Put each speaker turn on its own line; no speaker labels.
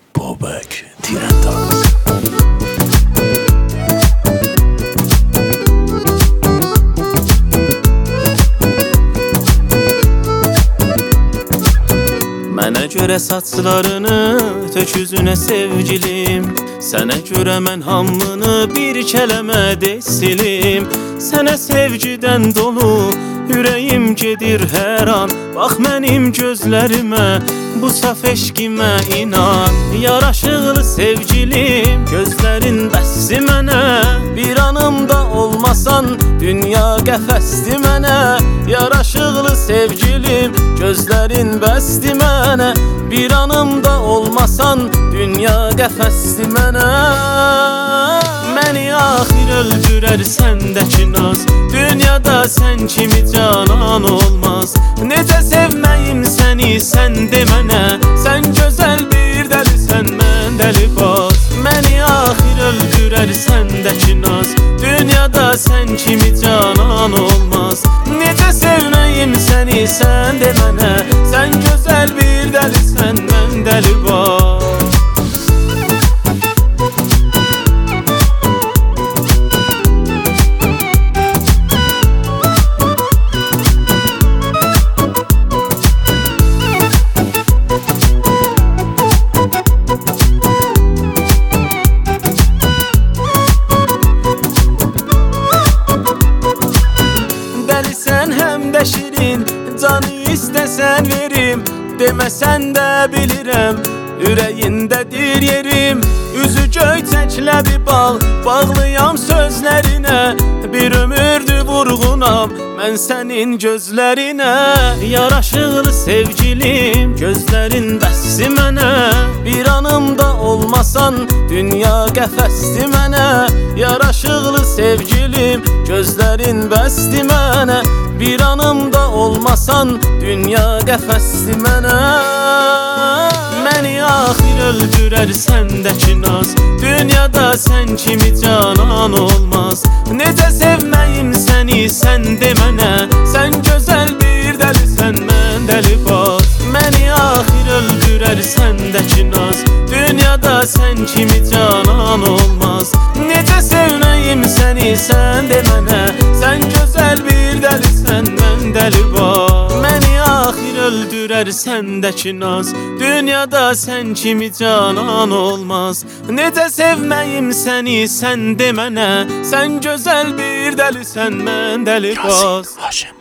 Bobek Tirentaz. Mənə görə saçlarını tök üzünə sevgilim, sənə görə mən hamını bir kələmə silim. Sənə sevgidən dolu ürəyim gedir hər an. Bax mənim gözlərimə, bu saf eşqimə inan. Yaraşıqlı sevgilim, gözlərin bəsdi mənə. Bir anımda olmasan, dünya qəfəsdi mənə. Yaraşıqlı sevgilim, gözlərin bəsdi mənə. Bir anımda olmasan, dünya qəfəsdi mənə. Məni axir öldürər səndəki naz, dünyada sən kimi canan olmaz. Necə sevməyim səni, sən de mənə. Sən gözəl bir dəlisən, mən dəlibaz. Məni axir öldürər səndəki naz, dünyada sən kimi canan olmaz. Necə sevməyim səni, sən de mənə. Sən gözəl bir dəlisən, mən dəlibaz. Sən həm də şirin, canı istəsən verim. Deməsən də bilirəm, ürəyindədir yerim. Üzü göyçəklə bir bağ, bağlıyam sözlərinə. Bir ömürdür vurğunam mən sənin gözlərinə. Yaraşıqlı sevgilim, gözlərin bəsdi mənə. Bir anımda olmasan, dünya qəfəsdi mənə. Yaraşıqlı sevgilim, gözlərin bəsdi mənə. Bir anımda olmasan, dünya qəfəsdi mənə. Məni axir öldürər səndəki naz, dünyada sən kimi canan olmaz. Necə sevməyim səni, sən de mənə. Sən gözəl bir dəlisən, mən dəlibaz. Məni axir öldürər səndəki naz, dünyada sən kimi canan olmaz. Necə sevməyim səni, sən de mənə. Sən gözəl bir dəlisən, mən dəlibaz. Məni axir öldürər səndəki naz, dünyada sən kimi canan olmaz. Necə sevməyim səni, sən de mənə. Sən gözəl bir dəlisən, mən dəlibaz.